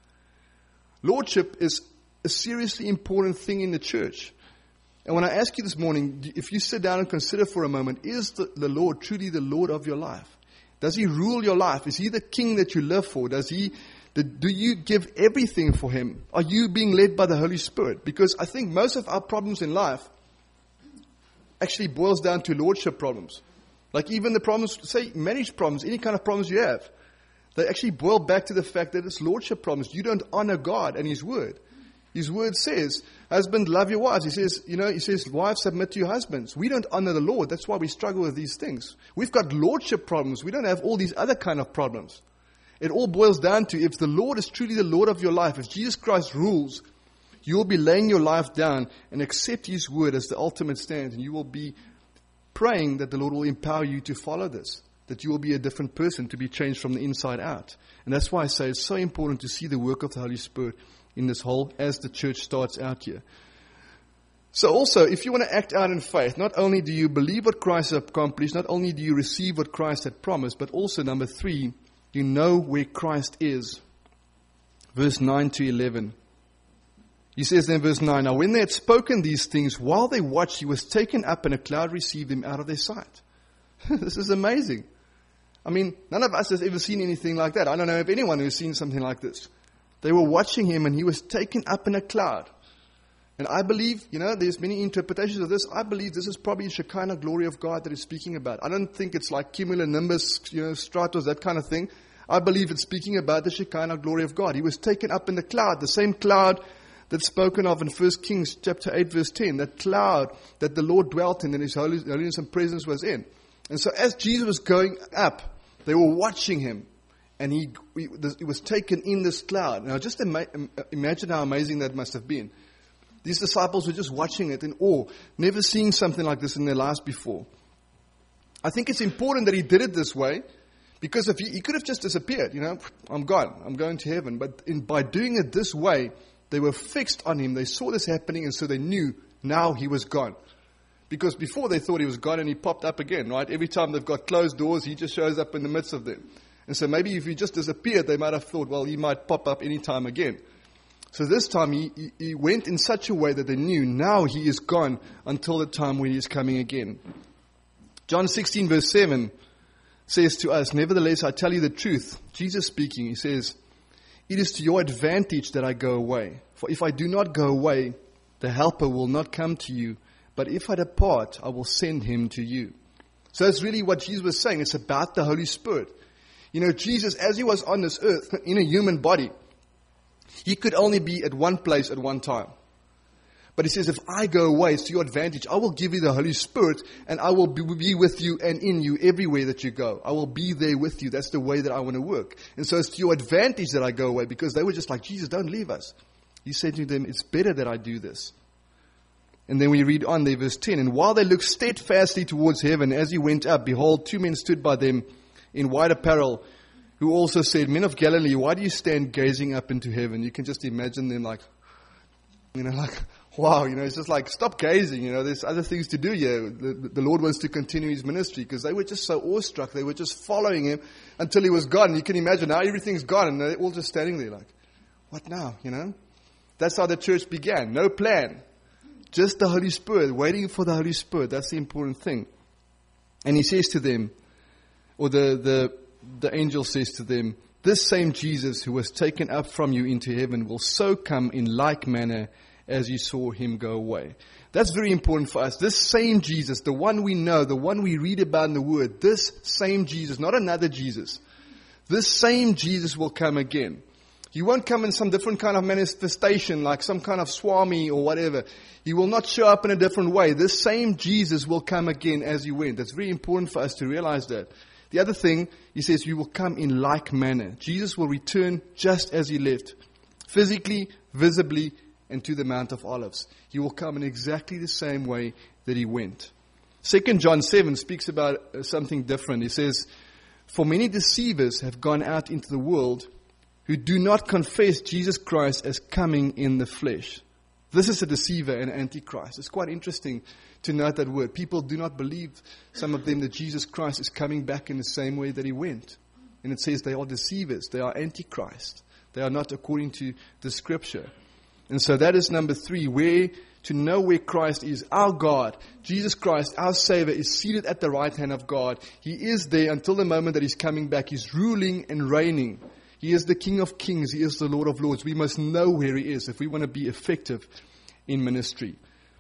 Lordship is a seriously important thing in the church. And when I ask you this morning, if you sit down and consider for a moment, is the Lord truly the Lord of your life? Does He rule your life? Is He the King that you live for? Do you give everything for Him? Are you being led by the Holy Spirit? Because I think most of our problems in life actually boils down to lordship problems. Like even the problems, say marriage problems, any kind of problems you have, they actually boil back to the fact that it's lordship problems. You don't honor God and His Word. His Word says, husband, love your wives. He says, wives, submit to your husbands. We don't honor the Lord. That's why we struggle with these things. We've got lordship problems. We don't have all these other kind of problems. It all boils down to, if the Lord is truly the Lord of your life, if Jesus Christ rules, you will be laying your life down and accept His Word as the ultimate stand. And you will be praying that the Lord will empower you to follow this. That you will be a different person, to be changed from the inside out. And that's why I say it's so important to see the work of the Holy Spirit in this whole, as the church starts out here. So also, if you want to act out in faith, not only do you believe what Christ has accomplished, not only do you receive what Christ had promised, but also, number 3, you know where Christ is. Verse 9 to 11. He says then, verse 9, now when they had spoken these things, while they watched, He was taken up, and a cloud received Him out of their sight. This is amazing. I mean, none of us has ever seen anything like that. I don't know of anyone who's seen something like this. They were watching Him, and He was taken up in a cloud. And I believe, there's many interpretations of this. I believe this is probably the Shekinah glory of God that He's speaking about. I don't think it's like cumulonimbus, stratos, that kind of thing. I believe it's speaking about the Shekinah glory of God. He was taken up in the cloud, the same cloud that's spoken of in 1 Kings chapter 8, verse 10. That cloud that the Lord dwelt in and His holiness and presence was in. And so as Jesus was going up, they were watching Him. And he was taken in this cloud. Now just imagine how amazing that must have been. These disciples were just watching it in awe, never seeing something like this in their lives before. I think it's important that He did it this way, because if he could have just disappeared, I'm gone, I'm going to heaven. But by doing it this way, they were fixed on Him. They saw this happening, and so they knew now He was gone. Because before they thought He was gone and He popped up again, right? Every time they've got closed doors, He just shows up in the midst of them. And so maybe if He just disappeared, they might have thought, well, He might pop up any time again. So this time he went in such a way that they knew now He is gone until the time when He is coming again. John 16 verse 7 says to us, nevertheless, I tell you the truth. Jesus speaking, He says, it is to your advantage that I go away. For if I do not go away, the Helper will not come to you. But if I depart, I will send Him to you. So that's really what Jesus was saying. It's about the Holy Spirit. Jesus, as He was on this earth in a human body, He could only be at one place at one time. But he says, if I go away, it's to your advantage. I will give you the Holy Spirit, and I will be with you and in you everywhere that you go. I will be there with you. That's the way that I want to work. And so it's to your advantage that I go away, because they were just like, Jesus, don't leave us. He said to them, it's better that I do this. And then we read on there, verse 10. And while they looked steadfastly towards heaven, as he went up, behold, 2 men stood by them in white apparel, who also said, Men of Galilee, why do you stand gazing up into heaven? You can just imagine them like, wow, it's just like, stop gazing, there's other things to do here. The Lord wants to continue his ministry, because they were just so awestruck. They were just following him until he was gone. You can imagine now everything's gone, and they're all just standing there like, what now, That's how the church began. No plan. Just the Holy Spirit, waiting for the Holy Spirit. That's the important thing. And he says to them, or the angel says to them, this same Jesus who was taken up from you into heaven will so come in like manner as you saw him go away. That's very important for us. This same Jesus, the one we know, the one we read about in the Word, this same Jesus, not another Jesus. This same Jesus will come again. He won't come in some different kind of manifestation, like some kind of Swami or whatever. He will not show up in a different way. This same Jesus will come again as he went. That's very important for us to realize that. The other thing, he says, you will come in like manner. Jesus will return just as he left. Physically, visibly, and to the Mount of Olives. He will come in exactly the same way that he went. 2 John 7 speaks about something different. He says, for many deceivers have gone out into the world who do not confess Jesus Christ as coming in the flesh. This is a deceiver and antichrist. It's quite interesting to note that word. People do not believe, some of them, that Jesus Christ is coming back in the same way that he went. And it says they are deceivers. They are antichrist. They are not according to the scripture. And so that is number 3, where to know where Christ is. Our God, Jesus Christ, our Savior, is seated at the right hand of God. He is there until the moment that he's coming back. He's ruling and reigning. He is the King of Kings. He is the Lord of Lords. We must know where he is if we want to be effective in ministry.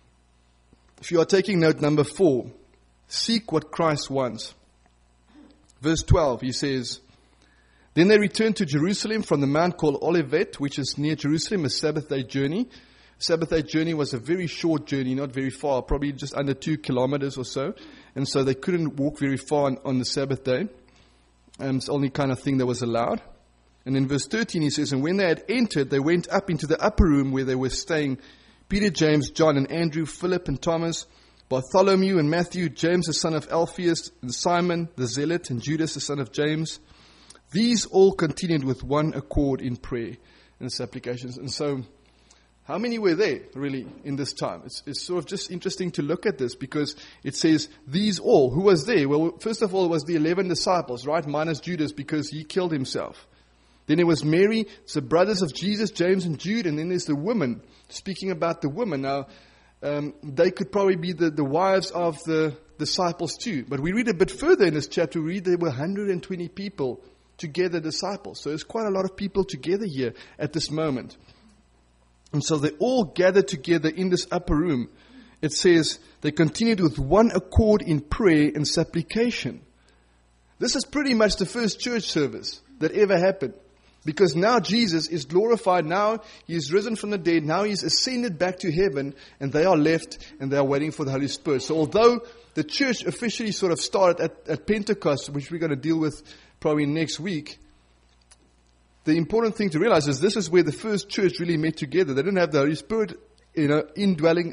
If you are taking note, number 4, seek what Christ wants. Verse 12, he says, then they returned to Jerusalem from the mount called Olivet, which is near Jerusalem, a Sabbath-day journey. Sabbath-day journey was a very short journey, not very far, probably just under 2 kilometers or so. And so they couldn't walk very far on the Sabbath day. It's the only kind of thing that was allowed. And in verse 13 he says, and when they had entered, they went up into the upper room where they were staying, Peter, James, John, and Andrew, Philip and Thomas, Bartholomew and Matthew, James the son of Alphaeus, and Simon the Zealot, and Judas the son of James. These all continued with one accord in prayer and supplications. And so, how many were there, really, in this time? It's sort of just interesting to look at this, because it says, these all. Who was there? Well, first of all, it was the 11 disciples, right? Minus Judas, because he killed himself. Then there was Mary, the brothers of Jesus, James and Jude, and then there's the women. Speaking about the women, now, they could probably be the wives of the disciples too. But we read a bit further in this chapter, we read there were 120 people together, disciples. So there's quite a lot of people together here at this moment. And so they all gathered together in this upper room. It says they continued with one accord in prayer and supplication. This is pretty much the first church service that ever happened. Because now Jesus is glorified. Now he is risen from the dead. Now he's ascended back to heaven. And they are left and they are waiting for the Holy Spirit. So although the church officially sort of started at Pentecost, which we're going to deal with probably next week, the important thing to realize is this is where the first church really met together. They didn't have the Holy Spirit, indwelling,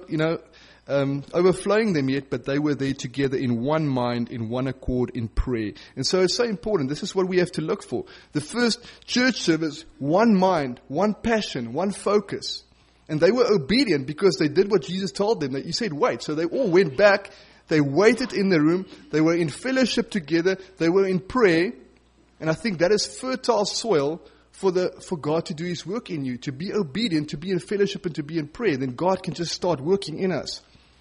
overflowing them yet, but they were there together in one mind, in one accord, in prayer. And so it's so important. This is what we have to look for. The first church service, one mind, one passion, one focus. And they were obedient because they did what Jesus told them. He said, wait. So they all went back. They waited in the room. They were in fellowship together. They were in prayer. And I think that is fertile soil for God to do his work in you, to be obedient, to be in fellowship and to be in prayer. Then God can just start working in us.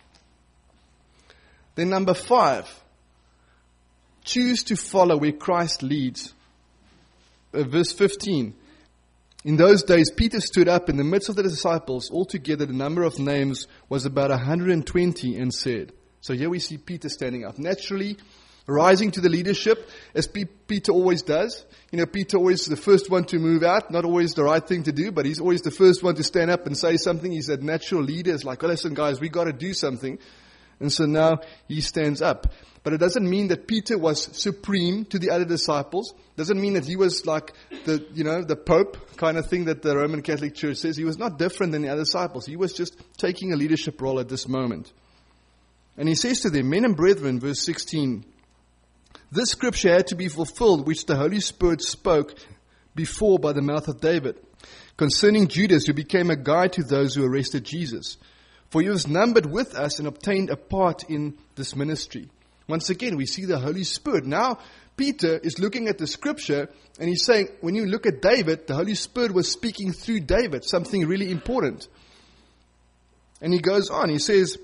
Then number 5, choose to follow where Christ leads. Verse 15. In those days, Peter stood up in the midst of the disciples. Altogether, the number of names was about 120 and said. So here we see Peter standing up. Naturally, rising to the leadership, as Peter always does. Peter always the first one to move out, not always the right thing to do, but he's always the first one to stand up and say something. He's that natural leader. It's like, listen guys, we got to do something. And so now he stands up. But it doesn't mean that Peter was supreme to the other disciples. Doesn't mean that he was like the Pope kind of thing that the Roman Catholic Church says. He was not different than the other disciples. He was just taking a leadership role at this moment. And he says to them, men and brethren, verse 16, this scripture had to be fulfilled, which the Holy Spirit spoke before by the mouth of David, concerning Judas, who became a guide to those who arrested Jesus. For he was numbered with us and obtained a part in this ministry. Once again, we see the Holy Spirit. Now, Peter is looking at the scripture and he's saying, when you look at David, the Holy Spirit was speaking through David, something really important. And he goes on, he says,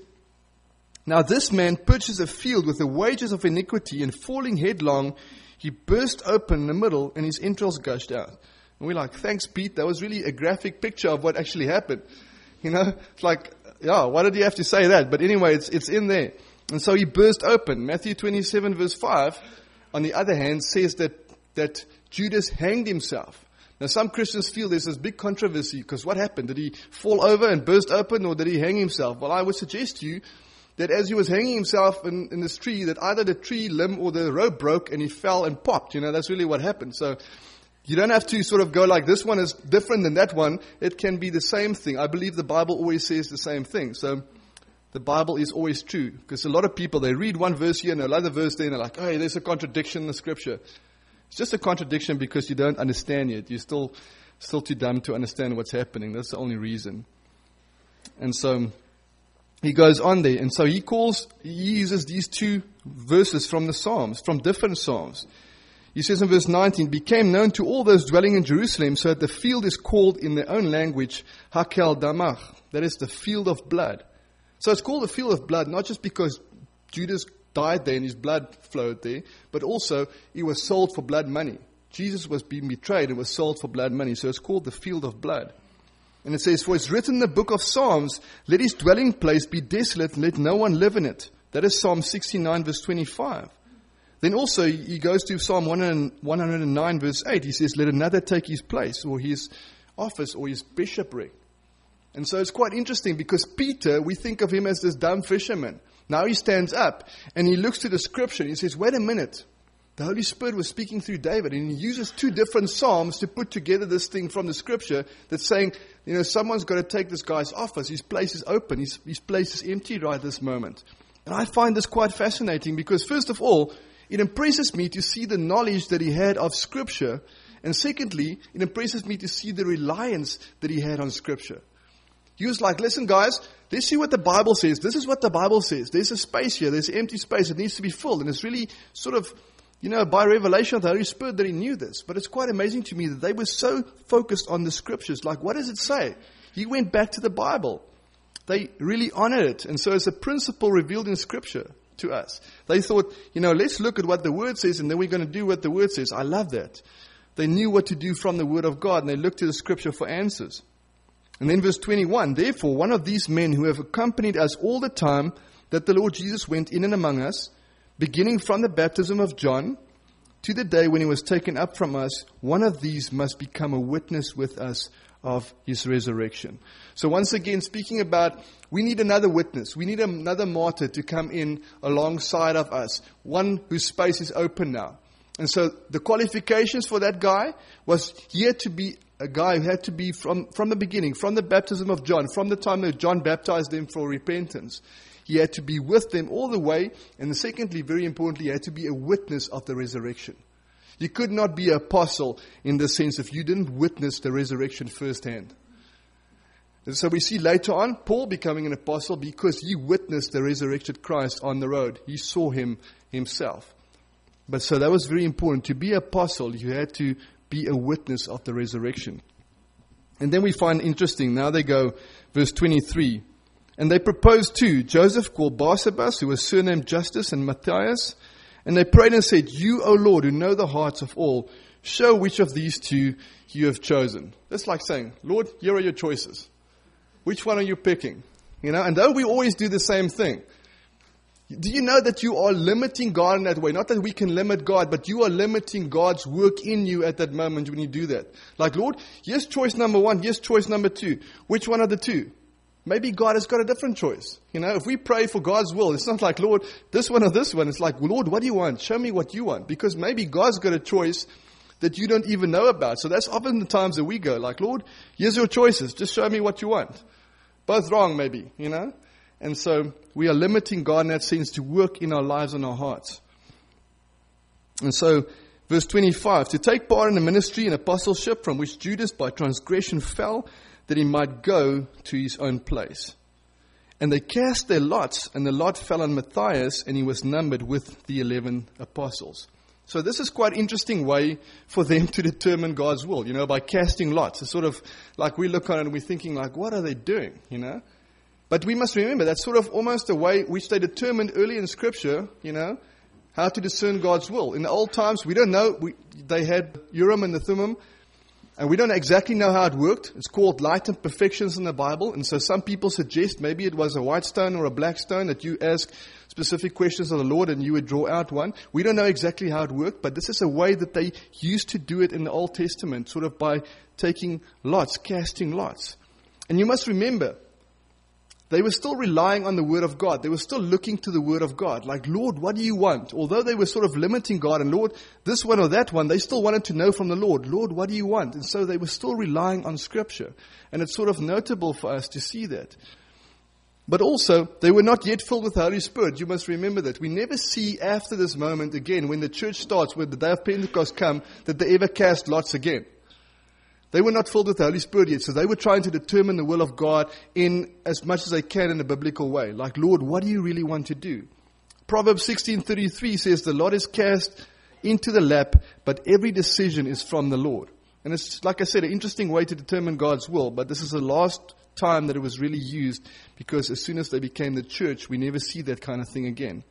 now this man purchased a field with the wages of iniquity, and falling headlong, he burst open in the middle and his entrails gushed out. And we're like, thanks Pete, that was really a graphic picture of what actually happened. It's like, yeah, why did you have to say that? But anyway, it's in there. And so he burst open. Matthew 27 verse 5, on the other hand, says that Judas hanged himself. Now some Christians feel there's this big controversy, because what happened? Did he fall over and burst open, or did he hang himself? Well, I would suggest to you that as he was hanging himself in this tree, that either the tree limb or the rope broke and he fell and popped. That's really what happened. So you don't have to sort of go like, this one is different than that one. It can be the same thing. I believe the Bible always says the same thing. So the Bible is always true. Because a lot of people, they read one verse here and another verse there, and they're like, oh, there's a contradiction in the scripture. It's just a contradiction because you don't understand yet. You're still too dumb to understand what's happening. That's the only reason. And so he goes on there. And so he uses these two verses from the Psalms, from different Psalms. He says in verse 19, became known to all those dwelling in Jerusalem, so that the field is called in their own language, Hakel Damach. That is the field of blood. So it's called the field of blood, not just because Judas died there and his blood flowed there, but also he was sold for blood money. Jesus was being betrayed and was sold for blood money. So it's called the field of blood. And it says, for it's written in the book of Psalms, let his dwelling place be desolate and let no one live in it. That is Psalm 69 verse 25. Then also he goes to Psalm 109 verse 8. He says, let another take his place, or his office, or his bishopric. And so it's quite interesting, because Peter, we think of him as this dumb fisherman. Now he stands up and he looks to the scripture and he says, wait a minute. The Holy Spirit was speaking through David, and he uses two different psalms to put together this thing from the scripture that's saying, someone's got to take this guy's office. His place is open. His place is empty right this moment. And I find this quite fascinating, because first of all, it impresses me to see the knowledge that he had of scripture. And secondly, it impresses me to see the reliance that he had on scripture. He was like, listen guys, let's see what the Bible says. This is what the Bible says. There's a space here. There's an empty space. It needs to be filled. And it's really sort of, by revelation of the Holy Spirit that he knew this. But it's quite amazing to me that they were so focused on the scriptures. Like, what does it say? He went back to the Bible. They really honored it. And so it's a principle revealed in scripture to us. They thought, let's look at what the word says, and then we're going to do what the word says. I love that. They knew what to do from the word of God, and they looked to the scripture for answers. And then verse 21, therefore, one of these men who have accompanied us all the time that the Lord Jesus went in and among us, beginning from the baptism of John to the day when he was taken up from us, one of these must become a witness with us of his resurrection. So once again, speaking about, we need another witness. We need another martyr to come in alongside of us. One whose space is open now. And so the qualifications for that guy was he had to be a guy who had to be from the beginning, from the baptism of John, from the time that John baptized them for repentance. He had to be with them all the way. And secondly, very importantly, he had to be a witness of the resurrection. You could not be an apostle in the sense if you didn't witness the resurrection firsthand. And so we see later on Paul becoming an apostle because he witnessed the resurrected Christ on the road. He saw him himself. But so that was very important. To be an apostle, you had to be a witness of the resurrection. And then we find interesting, now they go, verse 23. And they proposed two, Joseph called Barsabas, who was surnamed Justus, and Matthias. And they prayed and said, you, O Lord, who know the hearts of all, show which of these two you have chosen. That's like saying, Lord, here are your choices. Which one are you picking? And though we always do the same thing. Do you know that you are limiting God in that way? Not that we can limit God, but you are limiting God's work in you at that moment when you do that. Like, Lord, here's choice number 1, here's choice number 2. Which one of the two? Maybe God has got a different choice. If we pray for God's will, it's not like, Lord, this one or this one. It's like, Lord, what do you want? Show me what you want. Because maybe God's got a choice that you don't even know about. So that's often the times that we go, like, Lord, here's your choices. Just show me what you want. Both wrong, maybe, And so we are limiting God in that sense to work in our lives and our hearts. And so, verse 25, to take part in the ministry and apostleship from which Judas by transgression fell, that he might go to his own place. And they cast their lots, and the lot fell on Matthias, and he was numbered with the 11 apostles. So this is quite an interesting way for them to determine God's will, by casting lots. It's sort of like we look on it and we're thinking like, what are they doing, But we must remember that's sort of almost a way which they determined early in Scripture, how to discern God's will. In the old times, we don't know. They had Urim and the Thummim, and we don't exactly know how it worked. It's called light imperfections in the Bible. And so some people suggest maybe it was a white stone or a black stone that you ask specific questions of the Lord and you would draw out one. We don't know exactly how it worked, but this is a way that they used to do it in the Old Testament, sort of by taking lots, casting lots. And you must remember, they were still relying on the Word of God. They were still looking to the Word of God. Like, Lord, what do you want? Although they were sort of limiting God and, Lord, this one or that one, they still wanted to know from the Lord, Lord, what do you want? And so they were still relying on Scripture. And it's sort of notable for us to see that. But also, they were not yet filled with the Holy Spirit. You must remember that. We never see after this moment again, when the church starts, when the day of Pentecost come, that they ever cast lots again. They were not filled with the Holy Spirit yet, so they were trying to determine the will of God in as much as they can in a biblical way. Like, Lord, what do you really want to do? Proverbs 16:33 says, the lot is cast into the lap, but every decision is from the Lord. And it's, like I said, an interesting way to determine God's will, but this is the last time that it was really used, because as soon as they became the church, we never see that kind of thing again.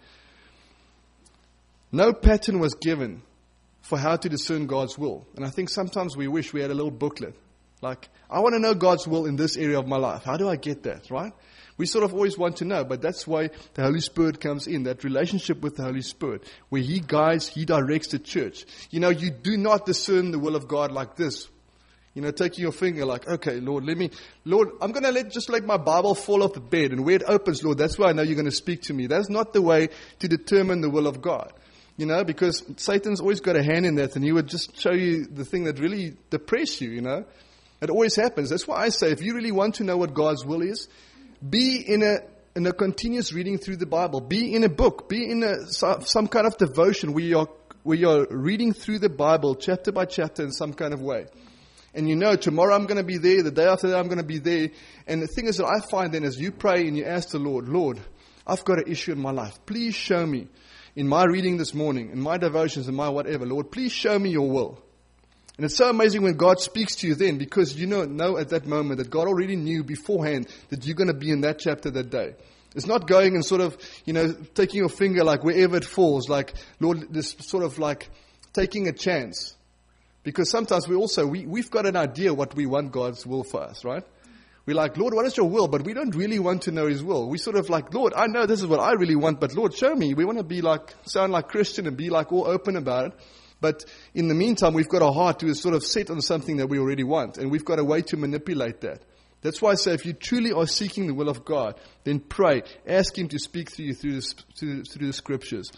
No pattern was given for how to discern God's will. And I think sometimes we wish we had a little booklet. Like, I want to know God's will in this area of my life. How do I get that, right? We sort of always want to know, but that's why the Holy Spirit comes in, that relationship with the Holy Spirit, where He guides, He directs the church. You do not discern the will of God like this. Taking your finger like, okay, Lord, I'm going to just let my Bible fall off the bed, and where it opens, Lord, that's where I know you're going to speak to me. That's not the way to determine the will of God. Because Satan's always got a hand in that, and he would just show you the thing that really depresses you, It always happens. That's why I say, if you really want to know what God's will is, be in a continuous reading through the Bible. Be in a book. Be in some kind of devotion where you're reading through the Bible chapter by chapter in some kind of way. And tomorrow I'm going to be there, the day after that I'm going to be there. And the thing is that I find then, as you pray and you ask the Lord, Lord, I've got an issue in my life. Please show me. In my reading this morning, in my devotions, in my whatever, Lord, please show me your will. And it's so amazing when God speaks to you then, because you know at that moment that God already knew beforehand that you're going to be in that chapter that day. It's not going and sort of, taking your finger like wherever it falls, like, Lord, this sort of like taking a chance. Because sometimes we've got an idea what we want God's will for us, right? We're like, Lord, what is your will? But we don't really want to know His will. We sort of like, Lord, I know this is what I really want, but Lord, show me. We want to sound like Christian and be like all open about it. But in the meantime, we've got our heart to sort of set on something that we already want. And we've got a way to manipulate that. That's why I say, if you truly are seeking the will of God, then pray. Ask Him to speak through you through the Scriptures.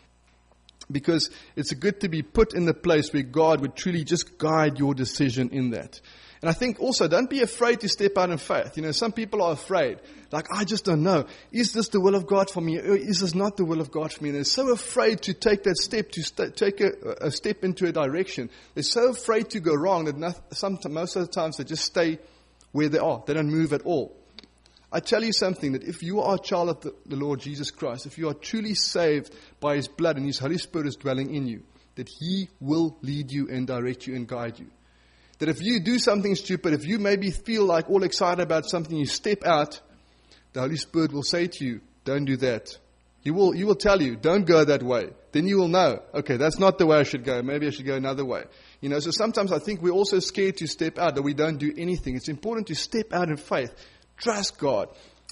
Because it's good to be put in the place where God would truly just guide your decision in that. And I think also, don't be afraid to step out in faith. Some people are afraid. Like, I just don't know. Is this the will of God for me? Or is this not the will of God for me? And they're so afraid to take that step, to take a step into a direction. They're so afraid to go wrong that most of the times they just stay where they are. They don't move at all. I tell you something, that if you are a child of the Lord Jesus Christ, if you are truly saved by His blood and His Holy Spirit is dwelling in you, that He will lead you and direct you and guide you. That if you do something stupid, if you maybe feel like all excited about something, you step out, the Holy Spirit will say to you, don't do that. He will tell you, don't go that way. Then you will know, okay, that's not the way I should go. Maybe I should go another way. So sometimes I think we're also scared to step out, that we don't do anything. It's important to step out in faith. Trust God.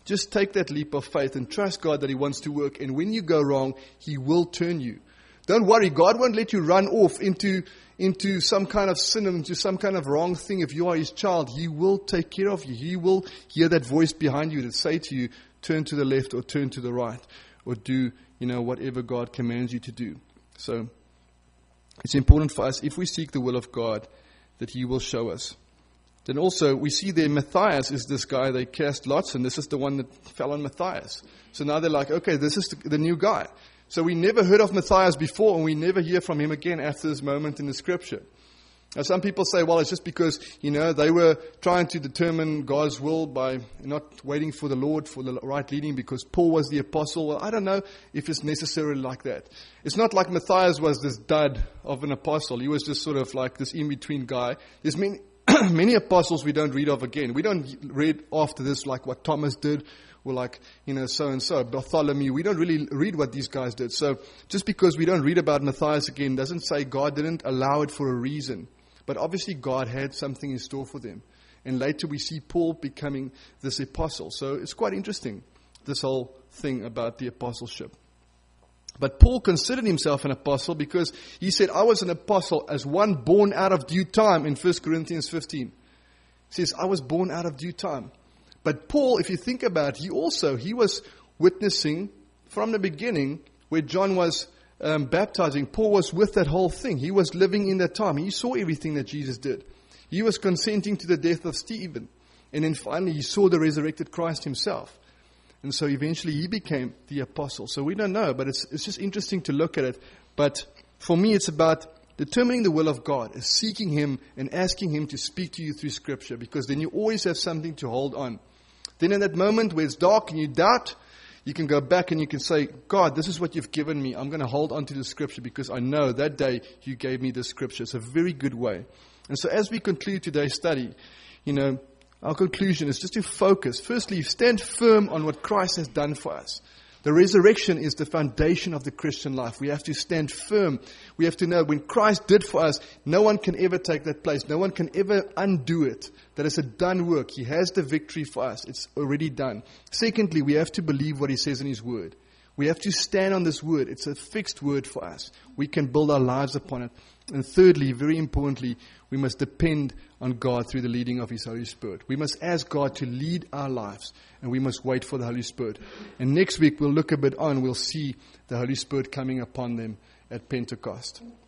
Just take that leap of faith and trust God that He wants to work. And when you go wrong, He will turn you. Don't worry, God won't let you run off into some kind of sin, into some kind of wrong thing. If you are His child, He will take care of you. He will hear that voice behind you that say to you, turn to the left or turn to the right, or do, whatever God commands you to do. So it's important for us, if we seek the will of God, that He will show us. Then also, we see there Matthias is this guy they cast lots, and this is the one that fell on Matthias. So now they're like, okay, this is the new guy. So we never heard of Matthias before, and we never hear from him again after this moment in the Scripture. Now some people say, well, it's just because, they were trying to determine God's will by not waiting for the Lord for the right leading because Paul was the apostle. Well, I don't know if it's necessarily like that. It's not like Matthias was this dud of an apostle. He was just sort of like this in-between guy. There's many apostles we don't read of again. We don't read after this like what Thomas did, or like, so-and-so, Bartholomew. We don't really read what these guys did. So just because we don't read about Matthias again doesn't say God didn't allow it for a reason. But obviously God had something in store for them. And later we see Paul becoming this apostle. So it's quite interesting, this whole thing about the apostleship. But Paul considered himself an apostle because he said, I was an apostle as one born out of due time in 1 Corinthians 15. He says, I was born out of due time. But Paul, if you think about it, he was witnessing from the beginning where John was baptizing. Paul was with that whole thing. He was living in that time. He saw everything that Jesus did. He was consenting to the death of Stephen. And then finally he saw the resurrected Christ himself. And so eventually he became the apostle. So we don't know, but it's just interesting to look at it. But for me, it's about determining the will of God, is seeking Him and asking Him to speak to you through Scripture, because then you always have something to hold on. Then in that moment where it's dark and you doubt, you can go back and you can say, God, this is what you've given me. I'm going to hold on to the Scripture because I know that day you gave me the Scripture. It's a very good way. And so as we conclude today's study, our conclusion is just to focus. Firstly, stand firm on what Christ has done for us. The resurrection is the foundation of the Christian life. We have to stand firm. We have to know when Christ did for us, no one can ever take that place. No one can ever undo it. That is a done work. He has the victory for us. It's already done. Secondly, we have to believe what He says in His Word. We have to stand on this Word. It's a fixed Word for us. We can build our lives upon it. And thirdly, very importantly, we must depend on God through the leading of His Holy Spirit. We must ask God to lead our lives, and we must wait for the Holy Spirit. And next week we'll look a bit on, we'll see the Holy Spirit coming upon them at Pentecost.